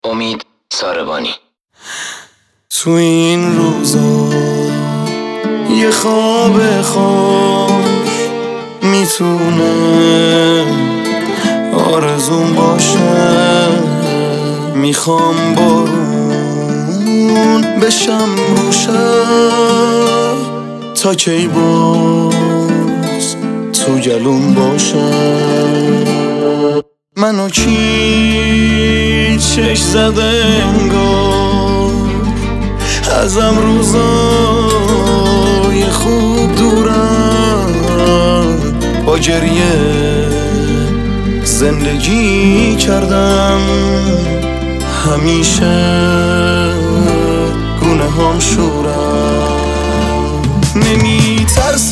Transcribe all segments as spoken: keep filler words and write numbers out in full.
امید ساربانی. تو این روزا یه خواب خوش میتونه آرزوم باشه. میخوام بارون بشم روشه تا کی باز تو گلوم باشه. منو کی چش زده انگار ازم روزای خوب دورم. با گریه زندگی کردم همیشه گونه هم شورم. نمی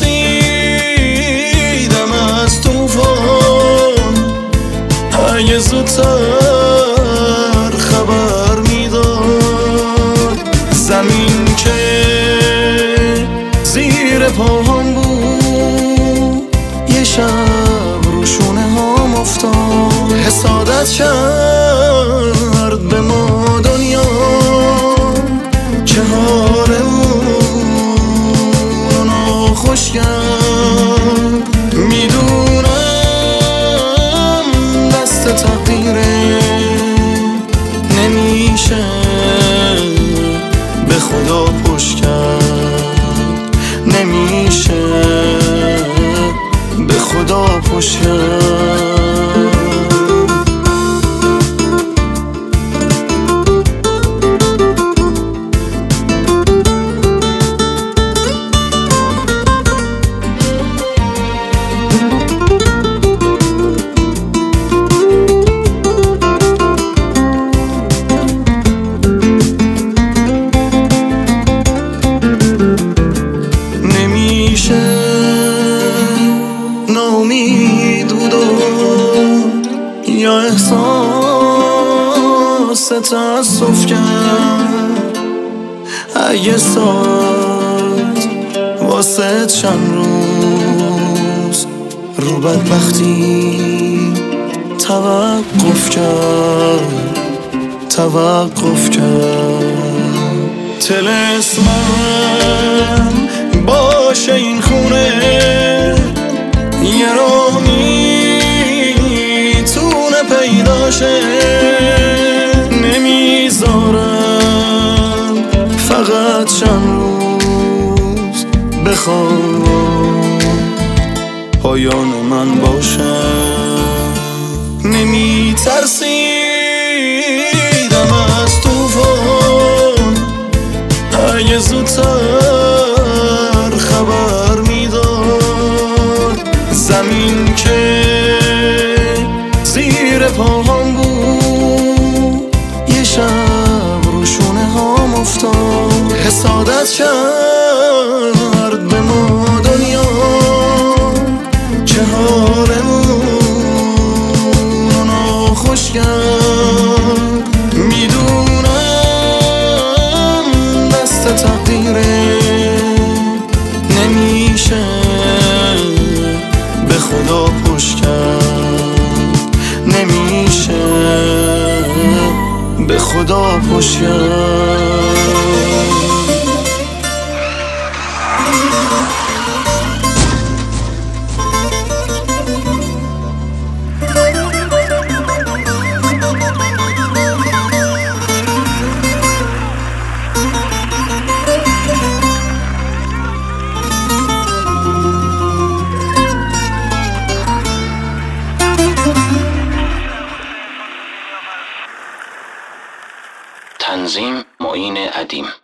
ترسیدم از توفان اگه زودتر خبر میداد. زمین که زیر پاهم بود یه شب روشونه هم افتاد. حسادت کرد به ما دنیا که حال اونو خوش کرد. میدونم دست تقدیره نمیشه به خدا پشت کرد. نمیشه به خدا پشت کرد. ناامید بودم یا احساس تأسف کرد. اگه ساعت واسه چند روز رو بدبختی توقف کرد توقف کرد. طلسمم باشه این خونه یه راه میتونه پیداشه. نمیذارم فقط چند روز بخوام پایان من باشه. نمیترسیدم از توفان اگه زودتر خبر میداد. زمین که زیر پاهم بود یه شب روشونه هم افتاد. حسادت کرد به ما دنیا که حالمونو خوش کرد. میدونم دست تقدیره نمیشه به خدا پشت کرد. نمیشه به خدا پشت کرد. تنظیم معین ادیم.